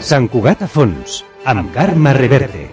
Sant Cugat a fons, amb Carme Reverte.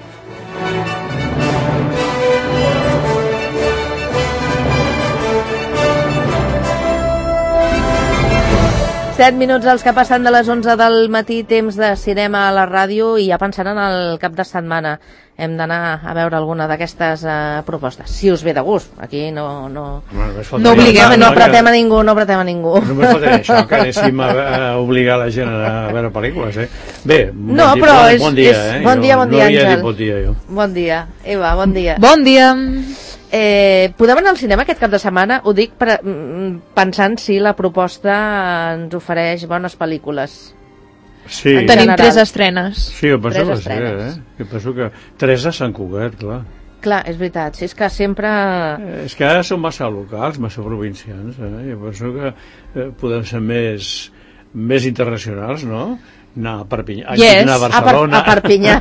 Set minuts els que passen de les 11 del matí, temps de cinema a la ràdio, i ja pensant en el cap de setmana. Hem d'anar a veure alguna d'aquestes propostes, si us ve de gust. Aquí no obliguem, no apretem a ningú, Només faltaria això, que anéssim a obligar la gent a veure pel·lícules, Bé, bon dia, Bon dia, no havia Àngel. dit bon dia, jo. Bon dia, Eva, bon dia. Bon dia. Podem anar al cinema aquest cap de setmana? Ho dic pensant si la proposta ens ofereix bones pel·lícules. Sí. Tenim 3 estrenes. Sí, jo penso que sí, estrenes. Jo penso que 3 a Sant Cugat, clar. Clar, és veritat, si és que sempre... És que ara són massa locals, massa provincians, Jo penso que podem ser més internacionals, no? Anar a Perpinyà, anar a Barcelona... A Perpinyà.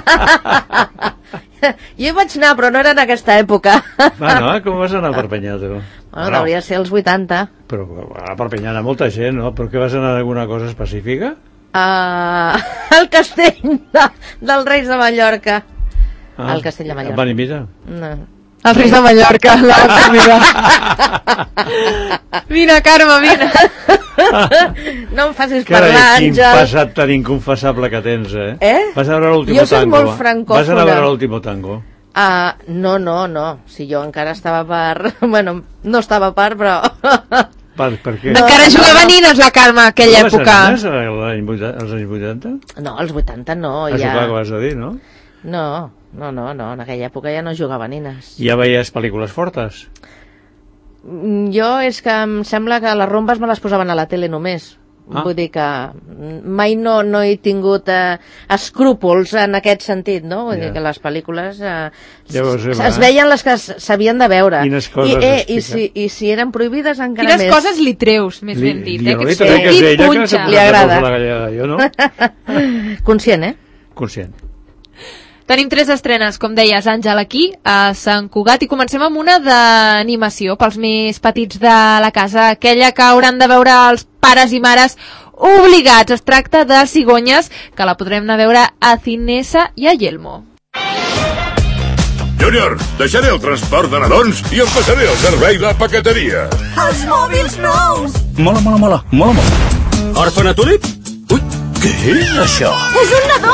Jo hi vaig anar, però no era en aquesta època. Bueno, com vas anar a Perpinyà, tu? Bueno, hauria de ser els 80. Però a Perpinyà hi ha molta gent, no? Per què vas anar a alguna cosa específica? Al castell dels Reis de Mallorca. Al castell de Mallorca. Van imitar? No. Els Reis de Mallorca, la comida. Vine, Carme, vine. No em facis parlar, Àngel. Quin passat tan inconfessable que tens, Vas a veure l'último tango. Jo soc molt francòfona. Vas anar a veure l'último tango. No. Si jo encara estava per... Bueno, no estava per, però... Per què? Encara jugava nines la Carme aquella època. Als anys 80? No, als 80 no. Això clar que vas a dir, no? No, en aquella època ja no jugava nines. Ja veies pel·lícules fortes? Jo és que em sembla que les rombes me les posaven a la tele només. Vull dir que mai no he tingut escrúpols en aquest sentit, no? Vull dir que les pel·lícules es veien les que s'havien de veure. Quines coses I si eren prohibides encara més. Quines coses li treus, més ben dit, que qui punxa. Li agrada. Jo no? Conscient, Conscient. Tenim 3 estrenes, com deies, Àngel, aquí a Sant Cugat, i comencem amb una d'animació pels més petits de la casa, aquella que hauran de veure els pares i mares obligats. Es tracta de Cigonyes, que la podrem anar a veure a Cinesa i a Yelmo. Júnior, deixaré el transport de nadons i em passaré el servei de paqueteria. Els mòbils nous! Mola. Orfanatúlic? Ui, què és això? És un nadó!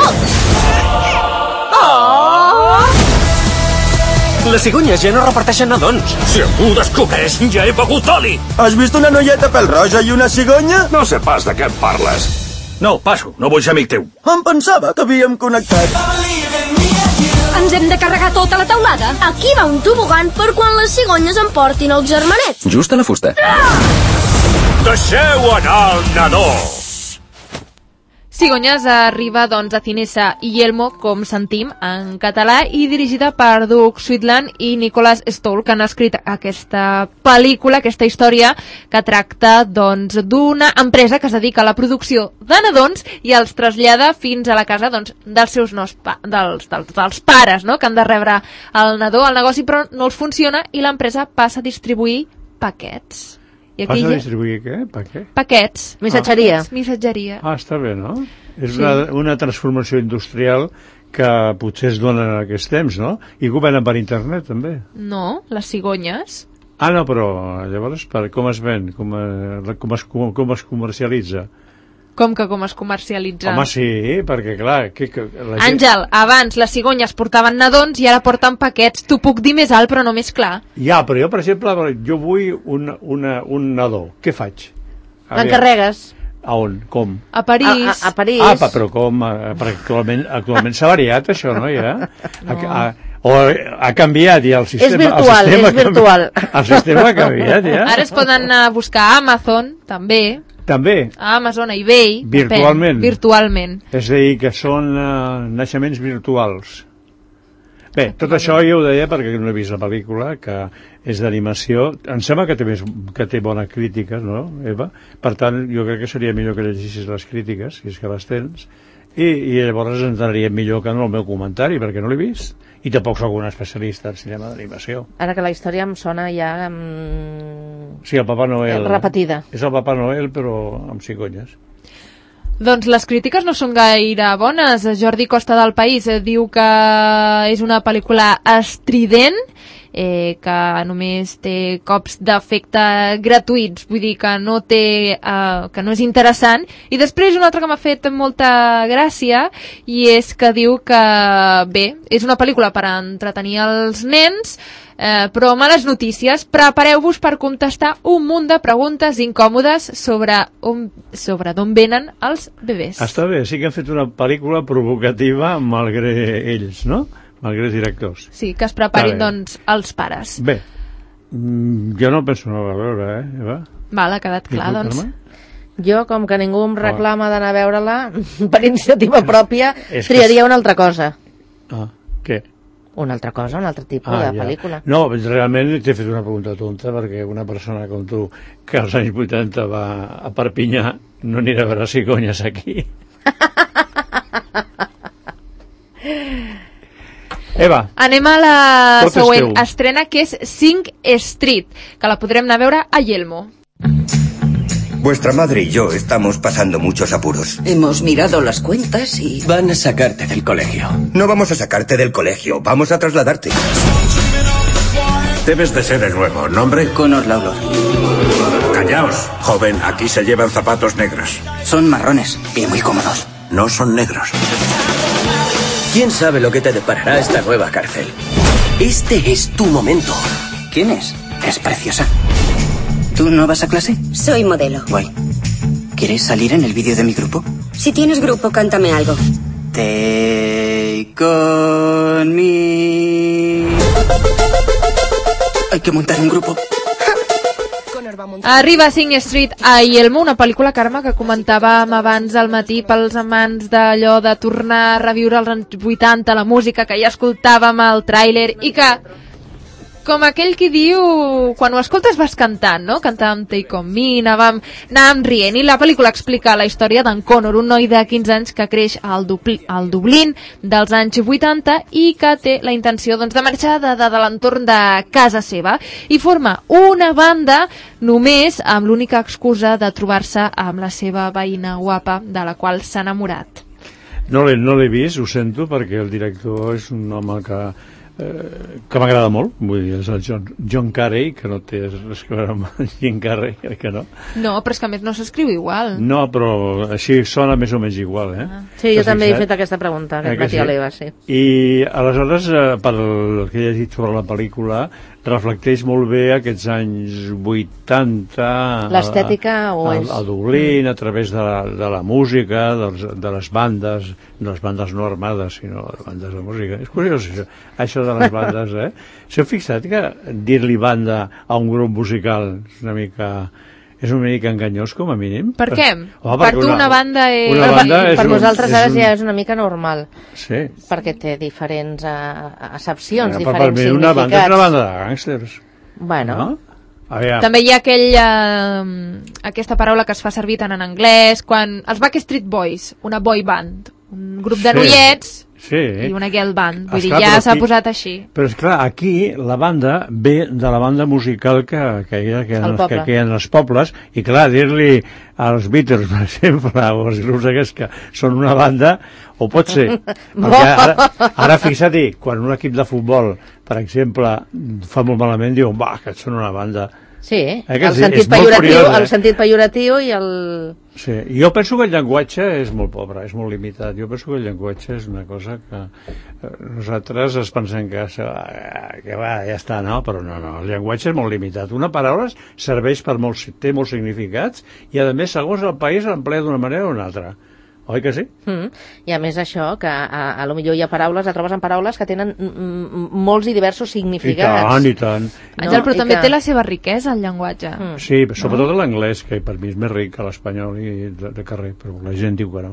Les cigonyes ja no reparteixen nadons. Si algú ho descobreix, ja he begut oli. Has vist una noieta pèl roja i una cigonya? No sé pas de què et parles. No, passo, no vull ser amic teu. Em pensava que havíem connectat. Ens hem de carregar tota la teulada. Aquí va un tobogan per quan les cigonyes emportin els germanets. Just a la fusta. Deixeu anar el nadó. Cigonyes arriba, doncs, a Cinesa i Yelmo, com sentim, en català, i dirigida per Doug Sutherland i Nicholas Stoll, que han escrit aquesta pel·lícula, aquesta història, que tracta, doncs, d'una empresa que es dedica a la producció de nadons i els trasllada fins a la casa, doncs, dels seus dels pares, no?, que han de rebre el nadó. El negoci, però, no els funciona i l'empresa passa a distribuir paquets. Passa a distribuir què? Paquets. Missatgeria. Missatgeria. Està bé, no? És una transformació industrial que potser es dona en aquests temps, no? I que ho venen per internet, també. No, les cigonyes. No, però llavors com es ven? Com es comercialitza? Com es comercialitza? Home, sí, perquè clar... Àngel, abans les cigonyes portaven nadons i ara porten paquets. T'ho puc dir més alt, però no més clar. Ja, però jo, per exemple, jo vull un nadó. Què faig? L'encarregues. A on? Com? A París. A París. Però com? Perquè actualment s'ha variat això, no? Ja? O ha canviat ja el sistema. És virtual. El sistema ha canviat ja. Ara es poden anar a buscar a Amazon, també. També? A Amazon, a eBay. Virtualment? Virtualment. És a dir, que són naixements virtuals. Bé, tot això jo ho deia perquè no he vist la pel·lícula, que és d'animació. Em sembla que té bones crítiques, no, Eva? Per tant, jo crec que seria millor que llegissis les crítiques, si és que les tens, i llavors ens anaria millor que en el meu comentari, perquè no l'he vist. I tampoc sóc un especialista en cinema d'animació. Ara que la història em sona ja... Sí, el Papa Noel. Repetida. És el Papa Noel, però amb cigonyes. Doncs les crítiques no són gaire bones. Jordi Costa del País diu que és una pel·lícula estrident, que només té cops d'efecte gratuïts, vull dir que no té, que no és interessant. I després una altra que m'ha fet molta gràcia, i és que diu que bé, és una pel·lícula per entretenir els nens, però males notícies, prepareu-vos per contestar un munt de preguntes incòmodes sobre d'on venen els bebès. Està bé, sí que han fet una pel·lícula provocativa malgrat ells, no? Malgrat directors. Sí, que es preparin, doncs, els pares. Bé, jo no penso anar a veure, Eva? Val, ha quedat clar, doncs. Jo, com que ningú em reclama d'anar a veure-la, per iniciativa pròpia, triaria una altra cosa. Què? Una altra cosa, un altre tipus de pel·lícula. No, realment t'he fet una pregunta tonta, perquè una persona com tu, que als anys 80 va a Perpinyà, no anirà a veure cigonyes aquí. Eva, anem a la següent estrena, que és Sing Street, que la podrem anar a veure a Yelmo. Vuestra madre y yo estamos pasando muchos apuros. Hemos mirado las cuentas y... Van a sacarte del colegio. No vamos a sacarte del colegio, vamos a trasladarte. Debes de ser el nuevo. ¿Nombre? Connor Lawlor. Callaos, joven, aquí se llevan zapatos negros. Son marrones y muy cómodos. No son negros. ¿Quién sabe lo que te deparará esta nueva cárcel? Este es tu momento. ¿Quién es? Es preciosa. ¿Tú no vas a clase? Soy modelo. Guay. ¿Quieres salir en el vídeo de mi grupo? Si tienes grupo, cántame algo. Take on me. Hay que montar un grupo. Arriba Sing Street a Yelmo, una pel·lícula, Carme, que comentàvem abans al matí pels amants d'allò de tornar a reviure els anys 80, la música que ja escoltàvem al tràiler, i que, com aquell qui diu, quan ho escoltes vas cantant, no? Cantàvem Take On Me, anàvem rient, i la pel·lícula explica la història d'en Connor, un noi de 15 anys que creix al Dublín dels anys 80 i que té la intenció, doncs, de marxar de l'entorn de casa seva, i forma una banda només amb l'única excusa de trobar-se amb la seva veïna guapa, de la qual s'ha enamorat. No l'he vist, ho sento, perquè el director és un home que m'agrada molt, vull dir, és el John Carey, que no té res a veure amb Jim Carrey, que no. No, però és que a més no s'escriu igual. No, però així sona més o menys igual, Sí, jo també he fet aquesta pregunta, aquest matí a l'Eva, sí. I aleshores, pel que he dit sobre la pel·lícula, reflecteix molt bé aquests anys 80, l'estètica ho és a Dublín, a través de la música, de les bandes no armades, sinó les bandes de música. És curiós això de les bandes, s'heu fixat que dir-li banda a un grup musical és una mica enganyós, com a mínim? Per què? Per tu una banda és... Per nosaltres ara ja és una mica normal. Sí. Perquè té diferents accepcions, diferents significats. Per mi una banda és una banda de gàngsters. Bueno. No? També hi ha aquesta paraula que es fa servir tant en anglès, quan els Backstreet Boys, una boy band, un grup de noiets, i una girl band, vull dir, ja s'ha posat així. Però és clar, aquí la banda ve de la banda musical que hi ha en els pobles, i clar, dir-li als Beatles, per exemple, o als grups aquests que són una banda, ho pot ser. Perquè ara fixa't, quan un equip de futbol, per exemple, fa molt malament, diuen, que són una banda. Sí, el sentit pejoratiu i el... Sí, jo penso que el llenguatge és molt pobre, és molt limitat. Jo penso que el llenguatge és una cosa que nosaltres es pensem que va, ja està, no? Però no, el llenguatge és molt limitat. Una paraula serveix per té molts significats i, a més, segons el país l'emplea d'una manera o una altra. Oi que sí? I a més això, que a lo millor hi ha paraules, et trobes en paraules que tenen molts i diversos significats. I tant. Àngel, però també té la seva riquesa, el llenguatge. Sí, sobretot l'anglès, que per mi és més ric que l'espanyol i de carrer, però la gent diu que no.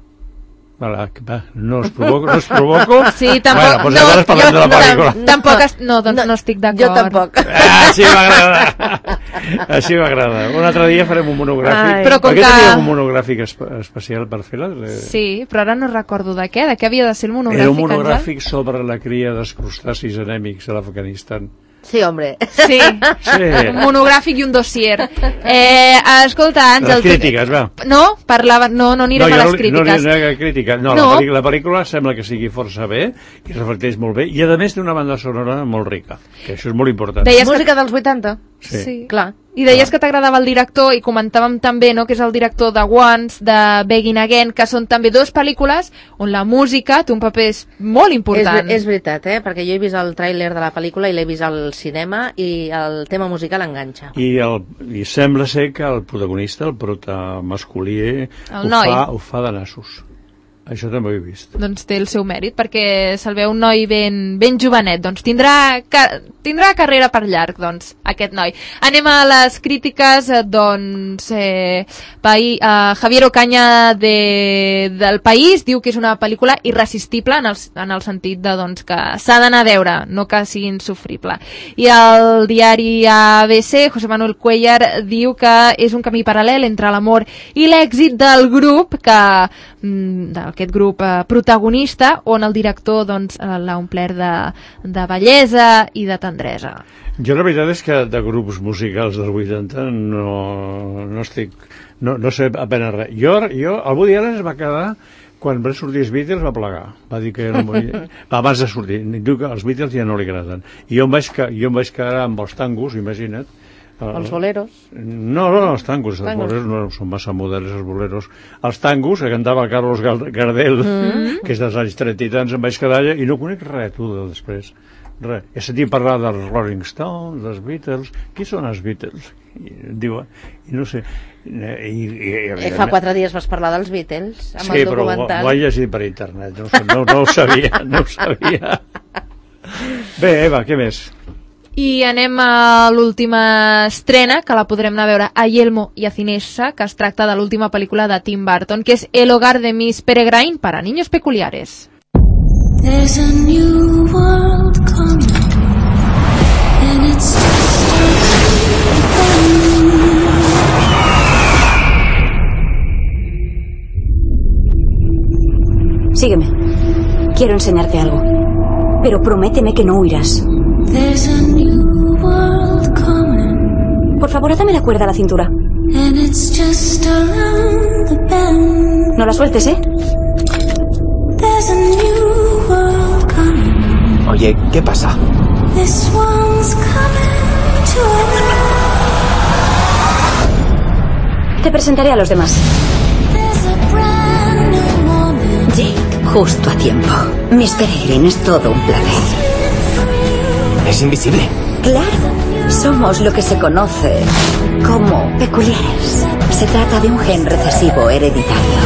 No us provoco? Sí, tampoc. Bueno, doncs ara parlem de la pel·lícula. Doncs no estic d'acord. Jo tampoc. Així m'agrada. Així m'agrada. Un altre dia farem un monogràfic. Però com que teníem un monogràfic especial per fer-la? Sí, però ara no recordo de què. De què havia de ser el monogràfic? Era un monogràfic sobre la cria dels crustacis anèmics a l'Afganistan. Sí, hombre. Sí, un monogràfic i un dossier. Escolta, Àngel... Les crítiques, va. No, parlava... No anirem a les crítiques. No hi ha crítica. No, la pel·lícula sembla que sigui força bé i reflecteix molt bé i, a més, té una banda sonora molt rica, que això és molt important. Música dels 80? Sí. Clar. I deies que t'agradava el director i comentàvem també, no?, que és el director de Once, de Begin Again, que són també dues pel·lícules on la música té un paper molt important. És veritat, perquè jo he vist el tràiler de la pel·lícula i l'he vist al cinema i el tema musical enganxa. I sembla ser que el protagonista, el prota masculí, ho fa de nassos. Això també ho he vist. Doncs té el seu mèrit, perquè se'l veu un noi ben jovenet. Doncs tindrà carrera per llarg, doncs, aquest noi. Anem a les crítiques, doncs, Javier Ocaña del País diu que és una pel·lícula irresistible en el sentit de, doncs, que s'ha d'anar a veure, no que sigui insufrible. I el diari ABC, José Manuel Cuellar, diu que és un camí paral·lel entre l'amor i l'èxit del grup, d'aquest grup protagonista, on el director doncs, l'ha omplert de bellesa i de tendresa. Jo la veritat és que de grups musicals dels 80 no sé apenas res. El Woody Allen es va quedar quan van sortir els Beatles, va plegar, va dir que abans de sortir, diu que els Beatles ja no li agraden, i jo em vaig quedar amb els tangos, imagina't. Els boleros? No, els tangos. Els boleros no són massa moderns, els boleros. Els tangos, que cantava Carlos Gardel, que és dels anys 30 i tants, em vaig quedar allà i no conec res, tu, després. Res. He sentit parlar dels Rolling Stones, dels Beatles. Qui són els Beatles? Diu, i no sé... Fa 4 dies vas parlar dels Beatles, amb el documental. Sí, però ho he llegit per internet, no ho sabia. Bé, Eva, què més? I anem a l'última estrena, que la podrem anar a veure a Yelmo i a Cinesa, que es tracta de l'última pel·lícula de Tim Burton, que és El hogar de Miss Peregrine para niños peculiares. There's a new world coming, and it's Sígueme. Quiero enseñarte algo. Pero prométeme que no huirás. Por favor, atame la cuerda a la cintura. No la sueltes, ¿eh? Oye, ¿qué pasa? Te presentaré a los demás. Jake, justo a tiempo. Miss Peregrine es todo un placer. ¿Es invisible? Claro, somos lo que se conoce como peculiares. Se trata de un gen recesivo hereditario.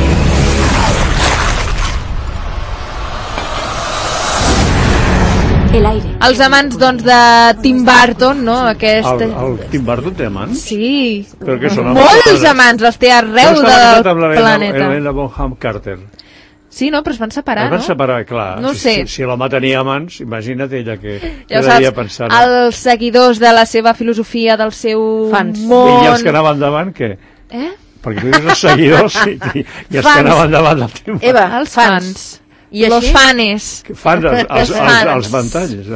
El aire. Els amants, doncs, de Tim Burton, no? El Tim Burton té amants? Sí. Però què són? Molts amants, els té arreu del planeta. Helena Bonham Carter. Sí, no, però es van separar, no? Es van separar, clar. No sé. Si l'home tenia amants, imagina't ella que devia pensar. Els seguidors de la seva filosofia, del seu fans. Món... I els que anaven davant, què? Perquè tu dius els seguidors i els que anaven davant del Tim Burton. Eva, els fans. I los fanes. Fans, els ventalls,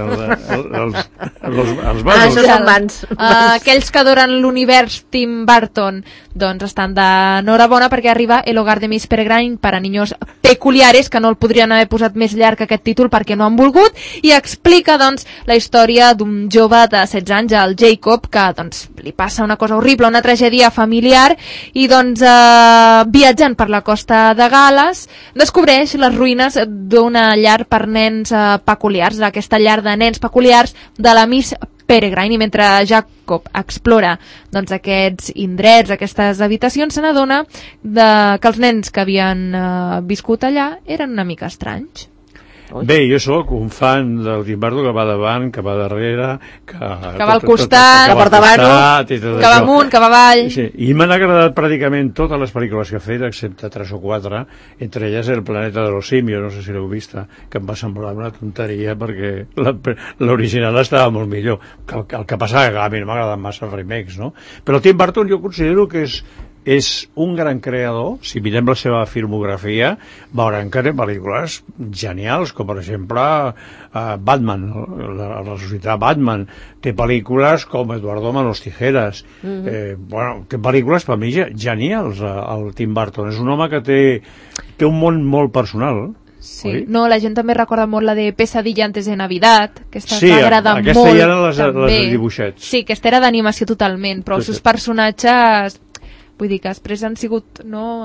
els vasos. Aquells que adoren l'univers Tim Burton, doncs estan d'enhorabona perquè arriba El hogar de Miss Peregrine para niños peculiares, que no el podrien haver posat més llarg aquest títol perquè no han volgut, i explica, doncs, la història d'un jove de 16 anys, el Jacob, que, doncs, li passa una cosa horrible, una tragèdia familiar, i, doncs, viatjant per la costa de Gales, descobreix les ruïnes d'una llar per nens peculiars, d'aquesta llar de nens peculiars de la Miss Peregrine, i mentre Jacob explora, doncs, aquests indrets, aquestes habitacions, se n'adona que els nens que havien viscut allà eren una mica estranys. Bé, jo sóc un fan del Tim Burton, que va davant, que va darrere, que va al costat, que porta avall, que va amunt, que va avall. Sí, i m'han agradat pràcticament totes les pel·lícules que ha fet, excepte 3 o 4, entre elles El planeta de los simios, no sé si l'heu vista, que em va semblar una tonteria perquè l'original estava molt millor. El que passa que a mi no m'agraden massa els remakes, no? Però Tim Burton jo considero que és és un gran creador. Si mirem la seva filmografia, veurem que té pel·lícules genials, com per exemple Batman, la ressuscitar Batman. Té pel·lícules com Eduardo Manos Tijeras. Té pel·lícules per mi genials, el Tim Burton. És un home que té un món molt personal. Sí, no, la gent també recorda molt la de Pesadilla antes de Navidad, que aquesta m'agrada molt. Aquesta ja eren les de dibuixets. Sí, aquesta era d'animació totalment, però els seus personatges, vull dir que després han sigut, no,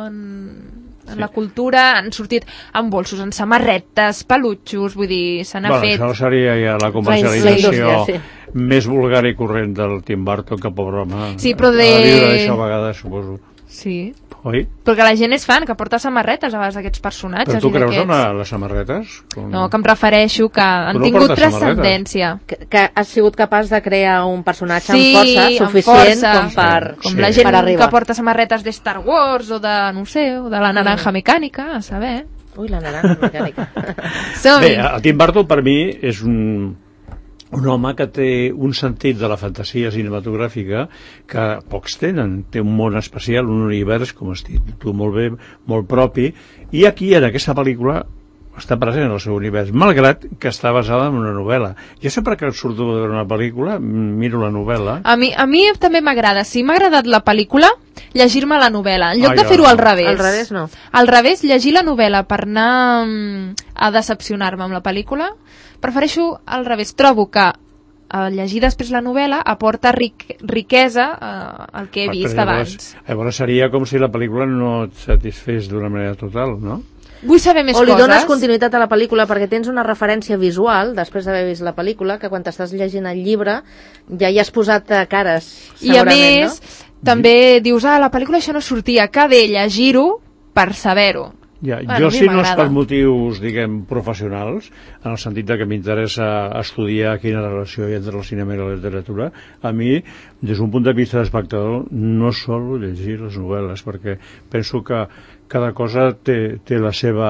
en la cultura, han sortit amb bolsos, en samarretes, pelutxos, vull dir, se n'ha fet... Això seria ja la comercialització més vulgar i corrent del Tim Burton, que pobre home, sí, però ha de viure d'això a vegades, suposo. Sí. Oi? Perquè la gent és fan, que porta samarretes a vegades d'aquests personatges. Però tu creus en les samarretes? No, que em refereixo que han tingut transcendència. Que has sigut capaç de crear un personatge amb força suficient com per com la gent que porta samarretes de Star Wars o de, no sé, o de la naranja mecànica, a saber. Ui, la naranja mecànica. Bé, el Tim Burton per mi és un home que té un sentit de la fantasia cinematogràfica que pocs tenen. Té un món especial, un univers, com has dit tu molt bé, molt propi, i aquí en aquesta pel·lícula està present el seu univers, malgrat que està basada en una novel·la. Jo sempre que surto de veure una pel·lícula miro la novel·la. A mi també m'agrada. Si m'ha agradat la pel·lícula, llegir-me la novel·la. En lloc de fer-ho al revés. Al revés no. Al revés, llegir la novel·la per anar a decepcionar-me amb la pel·lícula, prefereixo al revés. Trobo que llegir després la novel·la aporta riquesa al que he vist abans. Llavors seria com si la pel·lícula no et satisfés d'una manera total, no? Vull saber més coses. O li dones continuïtat a la pel·lícula perquè tens una referència visual després d'haver vist la pel·lícula, que quan t'estàs llegint el llibre ja hi has posat cares, segurament. I a més, també dius, la pel·lícula això no sortia, que bé llegir-ho per saber-ho. Ja, jo si no és per motius, diguem, professionals, en el sentit que m'interessa estudiar quina relació hi ha entre el cinema i la literatura, a mi, des d'un punt de vista d'espectador, no solo llegir les novel·les, perquè penso que cada cosa té la seva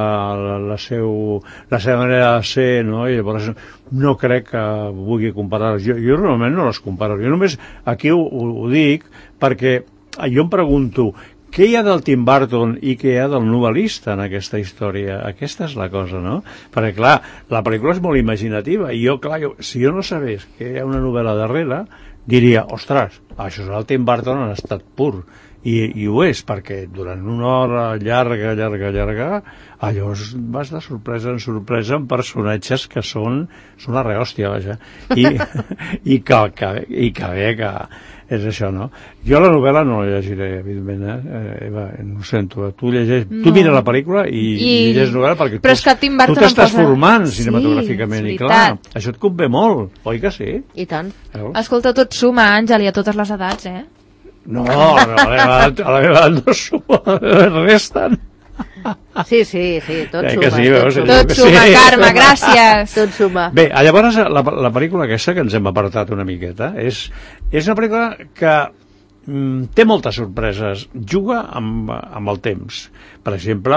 manera de ser, no? I llavors no crec que vulgui comparar-les. Jo realment no les comparo. Jo només aquí ho dic perquè jo em pregunto què hi ha del Tim Burton i què hi ha del novel·lista en aquesta història? Aquesta és la cosa, no? Perquè, clar, la pel·lícula és molt imaginativa i jo, clar, si jo no sabés que hi ha una novel·la darrere, diria, ostres, això és el Tim Burton en estat pur. I ho és, perquè durant una hora llarga, allò vas de sorpresa en sorpresa amb personatges que són una rehòstia, vaja. I que bé que és això, no? Jo la novel·la no la llegiré, evidentment, Eva, no ho sento, tu mira la pel·lícula i llegeix novel·la perquè tu t'estàs formant cinematogràficament i clar, això et convé molt, oi que sí? I tant. Escolta, tot suma, Àngel, i a totes les edats, eh? No, a la meva edat no suma, resten. Sí, tot suma. Sí, tot suma, Carme, gràcies. Tot suma. Bé, llavors la pel·lícula aquesta que ens hem apartat una miqueta és una pel·lícula que té moltes sorpreses, juga amb el temps. Per exemple,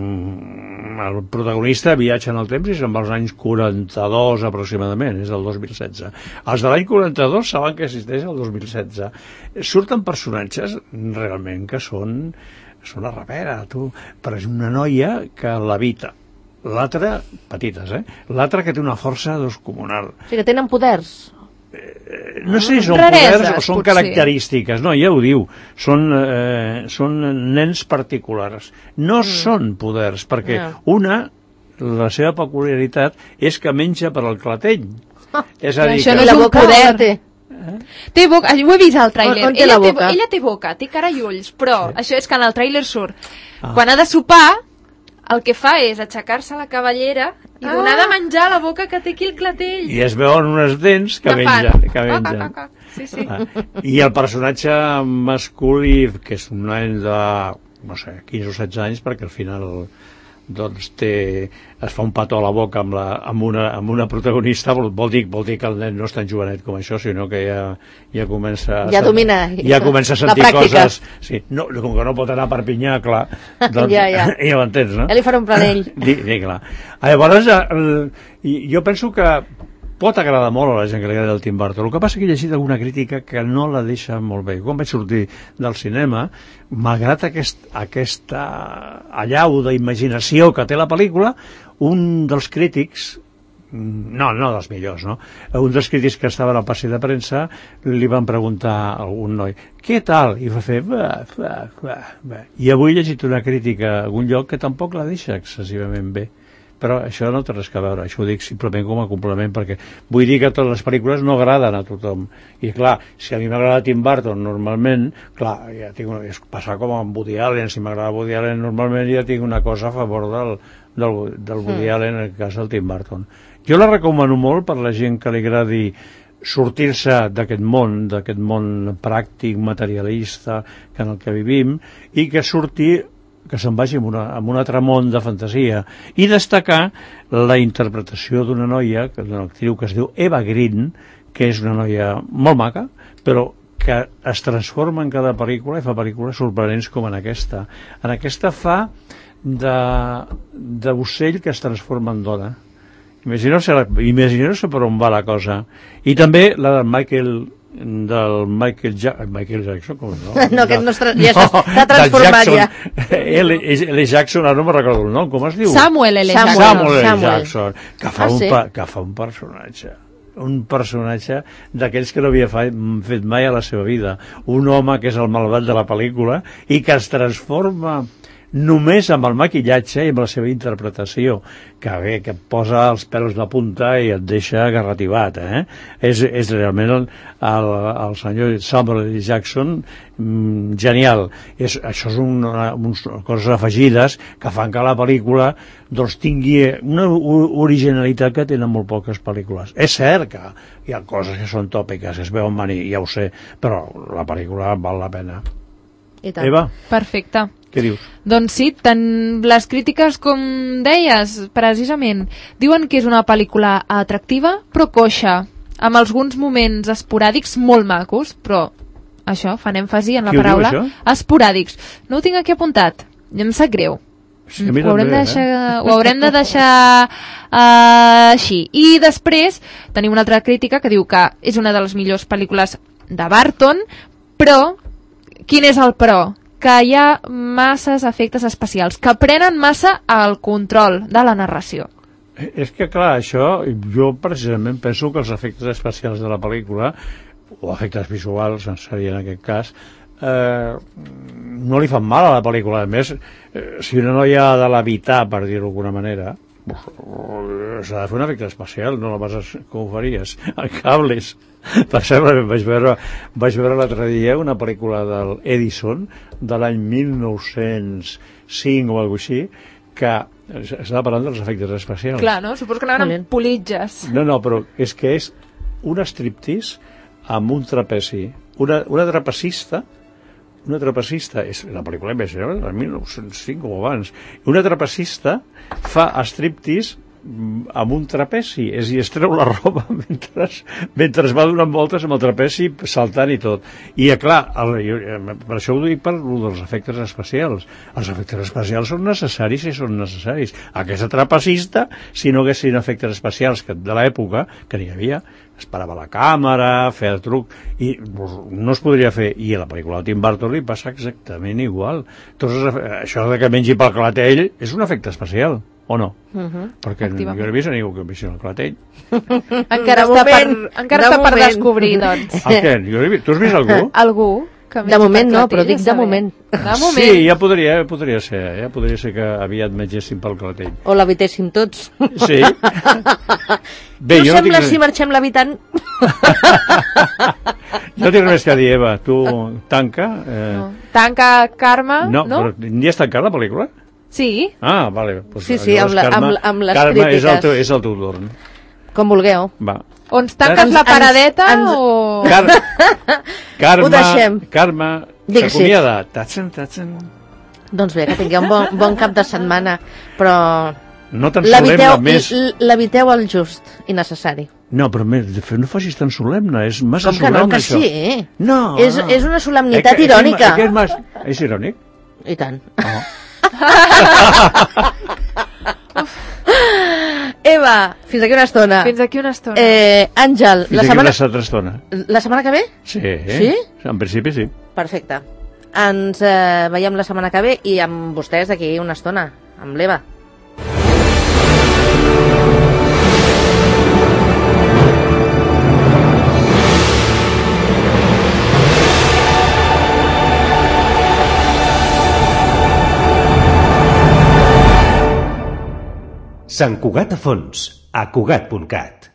el protagonista viatja en el temps i se'n va als anys 42 aproximadament, és del 2016. Els de l'any 42 saben que existeix el 2016. Surten personatges realment que són una rapera, tu. Però és una noia que l'habita. L'altra, petites, l'altra que té una força descomunal. O sigui, que tenen poders. No sé si són poders o són característiques, no, ja ho diu, són nens particulars. No són poders, perquè una, la seva peculiaritat és que menja per al clatell. És a dir, això no és un poder. Té boca, ho he vist al tràiler. Ella té boca, té cara i ulls, però això és que en el tràiler surt. Quan ha de sopar, el que fa és aixecar-se la cabellera i donar de menjar a la boca que té aquí el clatell. I es veuen unes dents que mengen. Sí. I el personatge masculí, que és un nen de, no sé, 15 o 16 anys, perquè al final doncs es fa un petó a la boca amb una protagonista, vol dir que el nen no és tan jovenet com això, sinó que ja comença a sentir coses. Sí, no, com que no pot anar a Perpinyà, clar, doncs ja ho entens, no? Ja li farà un planell. Clar. Llavors, jo penso que pot agradar molt a la gent que li agrada el Tim Burton. El que passa que he llegit alguna crítica que no la deixa molt bé. Quan vaig sortir del cinema, malgrat aquesta allau d'imaginació que té la pel·lícula, un dels crítics, no dels millors, no? Un dels crítics que estava al passi de premsa li van preguntar a un noi, què tal? I va fer, I avui he llegit una crítica a algun lloc que tampoc la deixa excessivament bé. Però això no té res a veure, això ho dic simplement com a complement, perquè vull dir que totes les pel·lícules no agraden a tothom. I clar, si a mi m'agrada Tim Burton normalment, clar, ja tinc passa com amb Woody Allen, si m'agrada Woody Allen normalment ja tinc una cosa a favor del Woody Allen, en el cas del Tim Burton. Jo la recomano molt per la gent que li agradi sortir-se d'aquest món pràctic, materialista en el que vivim, i que se'n vagi en un altre món de fantasia, i destacar la interpretació d'una noia, d'una actriu que es diu Eva Green, que és una noia molt maca, però que es transforma en cada pel·lícula i fa pel·lícules sorprenents com en aquesta. En aquesta fa d'ocell que es transforma en dona. Imagineu-se per on va la cosa. I també la de Michael Jackson, com no? No, aquest ja s'ha transformat ja. L. Jackson, ara no me'n recordo el nom, com es diu? Samuel L. Jackson, que fa un personatge d'aquells que no havia fet mai a la seva vida, un home que és el malvat de la pel·lícula i que es transforma només amb el maquillatge i amb la seva interpretació, que posa els pèls de punta i et deixa garrativat, És realment el senyor Samuel L. Jackson genial. Això és unes coses afegides que fan que la pel·lícula doncs tingui una originalitat que tenen molt poques pel·lícules. És cert que hi ha coses que són tòpiques, es veuen venir, ja ho sé, però la pel·lícula val la pena. Eva? Perfecte. Què dius? Doncs sí, tant les crítiques com deies, precisament, diuen que és una pel·lícula atractiva, però coixa, amb alguns moments esporàdics molt macos, però això, fan èmfasi en la paraula esporàdics. No ho tinc aquí apuntat, i em sap greu. Sí, ho haurem de deixar així. I després tenim una altra crítica que diu que és una de les millors pel·lícules de Burton, però quin és el però? Que hi ha masses efectes especials, que prenen massa el control de la narració. És que, clar, això, jo precisament penso que els efectes especials de la pel·lícula, o efectes visuals, seria en aquest cas, no li fan mal a la pel·lícula. A més, si una noia ha de levitar, per dir-ho d'alguna manera, s'ha de fer un efecte especial, no la bases com ho faries, a cables. Per cert, vaig veure l'altre dia una pel·lícula del Edison de l'any 1905 o alguna cosa així, que estava parlant dels efectes especials. Clar, no? Suposo que anaven amb politges. No, però és que és un striptease amb un trapezi. Una trapecista, és la pel·lícula més del 1905 o abans, una trapecista fa striptease amb un trapezi, és a dir, es treu la roba mentre va donant voltes amb el trapezi saltant i tot. I clar, per això ho dic per dels efectes especials. Els efectes especials són necessaris i són necessaris. Aquesta trapecista, si no haguessin efectes especials de l'època, que n'hi havia, es parava la càmera, feia el truc, i no es podria fer. I a la pel·lícula de Tim Burton li passa exactament igual. Això que mengi pel clatell és un efecte especial, o no? Perquè jo no he vist a ningú que vist el clatell. Encara està per descobrir, doncs. Tu has vist algú? Algú. De moment no, però dic de moment. Sí, ja podria ser que aviat mengéssim pel clatell. O l'evitéssim tots. Sí. Bé, no sembla si marxem l'evitant. No tinc res que dir, Eva. Tu tanca. Tanca, Carme. No, però ja està tancada la pel·lícula? Sí. Ah, vale. Sí, amb les Carme, crítiques. és el teu torn. Com vulgueu. Va. O ens tanques la paradeta o... Carme, s'acomiada. Doncs bé, que tingueu un bon cap de setmana, però no tan solemne, més... l'eviteu el just i necessari. No, però no facis tan solemne, és massa solemne, que això. Sí? No. És una solemnitat irònica. És irònic? I tant. Eva, fins aquí una estona. Fins aquí una estona. Àngel, Fins aquí una altra estona. La setmana que ve? Sí. Sí? En principi sí. Perfecte. Ens veiem la setmana que ve i amb vostès d'aquí una estona, amb l'Eva. Sant Cugat a fons, a Cugat.cat.